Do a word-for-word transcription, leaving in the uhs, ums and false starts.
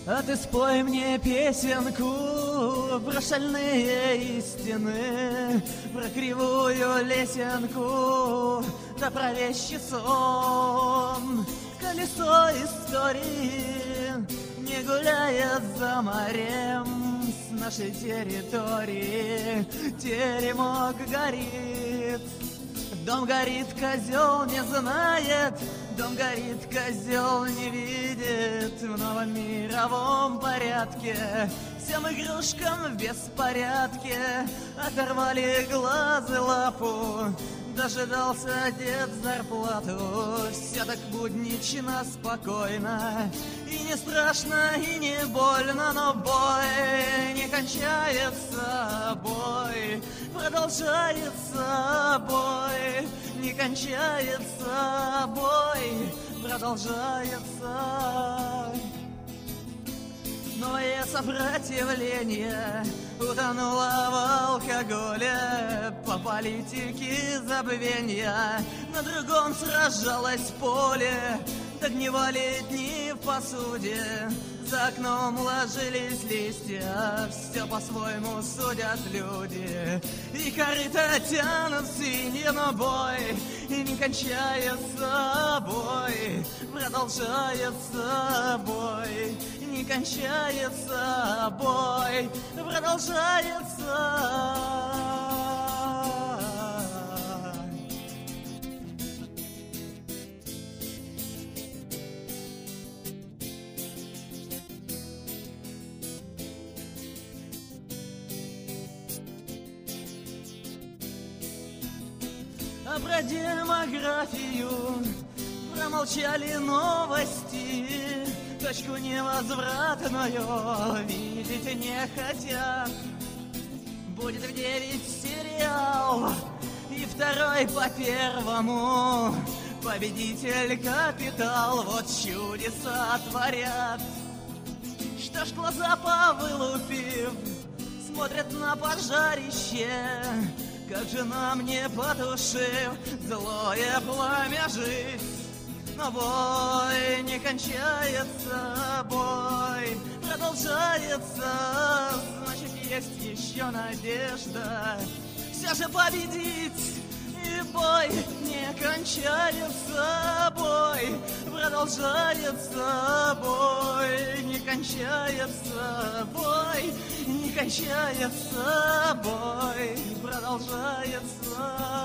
А ты спой мне песенку про шальные истины, про кривую лесенку, да про вещий сон. Колесо истории не гуляет за морем с нашей территории. Теремок горит, дом горит, козел не знает, дом горит, козел не видит. В новом мировом порядке всем игрушкам в беспорядке оторвали глаз и лапу. Дожидался дед зарплату. Все так буднично, спокойно, и не страшно, и не больно, но бой не кончается, бой продолжается, бой не кончается, бой продолжается. Новое сопротивление утонуло в алкоголе, по политике забвенья на другом сражалось поле. Догнивали дни в посуде, за окном ложились листья, все по-своему судят люди, и корыто тянут свиньи, но бой и не кончается, бой продолжается, бой не кончается, бой продолжается. А про демографию промолчали новости, точку невозвратную видеть не хотят. Будет в девять сериал, и второй по первому. Победитель капитал, вот чудеса творят. Что ж, глаза повылупив, смотрят на пожарище, как же нам не потушив злое пламя жить. Но бой не кончается, бой продолжается, значит, есть еще надежда все же победить. И бой не кончается, бой продолжается, бой не кончается, бой не кончается, бой продолжается.